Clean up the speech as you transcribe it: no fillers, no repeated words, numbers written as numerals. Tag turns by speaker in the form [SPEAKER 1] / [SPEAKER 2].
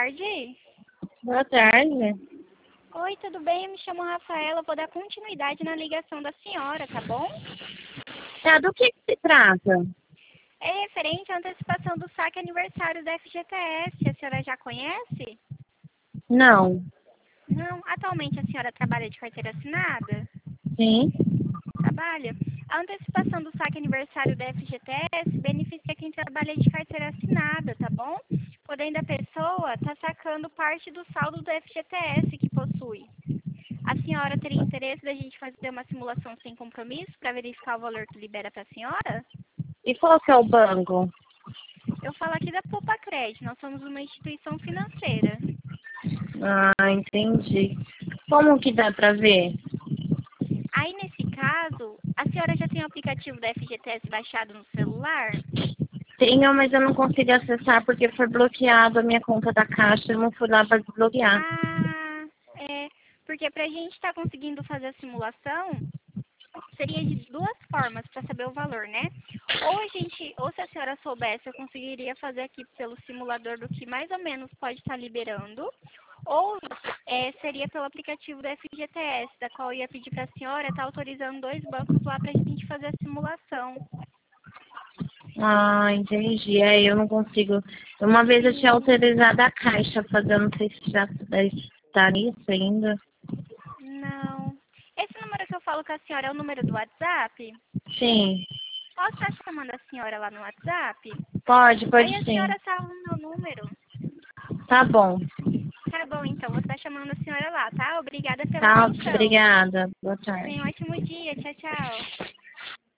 [SPEAKER 1] tarde.
[SPEAKER 2] Boa tarde.
[SPEAKER 1] Oi, tudo bem? Eu me chamo Rafaela. Vou dar continuidade na ligação da senhora, tá bom?
[SPEAKER 2] Tá, do que se trata?
[SPEAKER 1] É referente à antecipação do saque aniversário da FGTS. A senhora já conhece?
[SPEAKER 2] Não.
[SPEAKER 1] Não. Atualmente a senhora trabalha de carteira assinada?
[SPEAKER 2] Sim.
[SPEAKER 1] Trabalha. A antecipação do saque aniversário da FGTS beneficia quem trabalha de carteira assinada, tá bom? Podendo a pessoa estar sacando parte do saldo do FGTS que possui. A senhora teria interesse da gente fazer uma simulação sem compromisso para verificar o valor que libera para a senhora?
[SPEAKER 2] E qual que é o banco?
[SPEAKER 1] Eu falo aqui da Poupa Crédito, nós somos uma instituição financeira.
[SPEAKER 2] Ah, entendi. Como que dá pra ver?
[SPEAKER 1] Aí, nesse caso, a senhora já tem o aplicativo da FGTS baixado no celular?
[SPEAKER 2] Tenho, mas eu não consigo acessar porque foi bloqueado a minha conta da Caixa. Eu não fui lá para desbloquear.
[SPEAKER 1] Porque para a gente estar conseguindo fazer a simulação, seria de duas formas para saber o valor, né? Ou se a senhora soubesse, eu conseguiria fazer aqui pelo simulador do que mais ou menos pode estar liberando, ou seria pelo aplicativo da FGTS, da qual eu ia pedir para a senhora estar autorizando dois bancos lá para a gente fazer a simulação.
[SPEAKER 2] Ah, entendi. Eu não consigo. Uma vez eu tinha autorizado a Caixa a fazer, eu não sei se já está nisso ainda.
[SPEAKER 1] Não. Esse número que eu falo com a senhora é o número do WhatsApp?
[SPEAKER 2] Sim.
[SPEAKER 1] Posso estar chamando a senhora lá no WhatsApp?
[SPEAKER 2] Pode
[SPEAKER 1] Aí a
[SPEAKER 2] sim.
[SPEAKER 1] senhora salva o meu número.
[SPEAKER 2] Tá bom.
[SPEAKER 1] Tá bom, então. Vou estar chamando a senhora lá, tá? Obrigada pela
[SPEAKER 2] Tá,
[SPEAKER 1] atenção.
[SPEAKER 2] obrigada. Boa
[SPEAKER 1] Tenha um
[SPEAKER 2] tarde.
[SPEAKER 1] ótimo dia. Tchau, tchau.